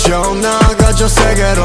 쭉 나가죠 세계로.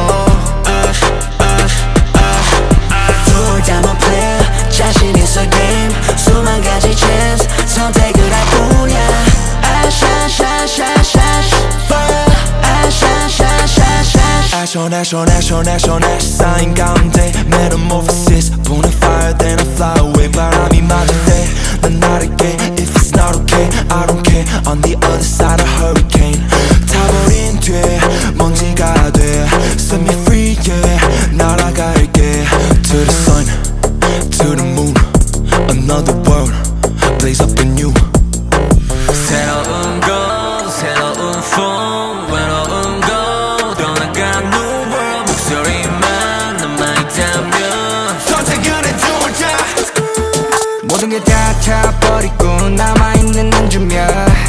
둘 다 뭐 player, 자신 있어 game. 수만 가지 chance, 선택을 할 뿐이야. Ash, ash, ash, ash, ash, fire. Ash, ash, ash, ash, ash. Ash on ash on ash on ash on ash. 쌓인 가운데 metamorphosis. Burning fire then I fly away. 바람이 맞을 때 난 나를게. If it's not okay, I don't care. On the other side of hurricane. 타버린 뒤에 먼지가 돼. Set me free, yeah. 날아갈게. To the sun, to the moon. Another world, blaze up anew. 새로운 곳, 새로운 폼. 외로운 곳, 떠나간 new world. 목소리만 남아있다면 선택은 해 둘 다. 모든 게 다 타버리고 남아있는 난 주면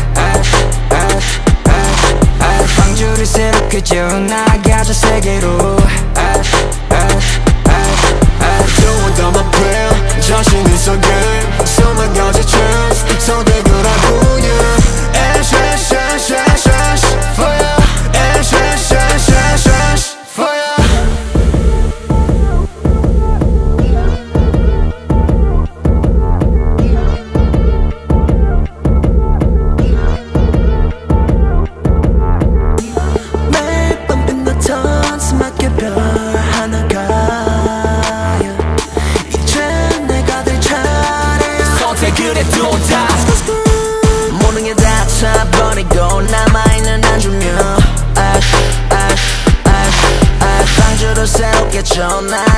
방주를 새롭게 져 나가자 세계로. Doing all my prayer, 자신 있어 game. 수만 가지 chance, 선택을 할 뿐이야. Ash, ash, ash, ash, ash, fire. Ash, ash, ash, ash, ash, fire. 매일 밤 빛나던 스마트 별 하나가 선택을 해 둘 다. 모든 게 다 타버리고 남아있는 난 주면 방주를 새롭게 쳐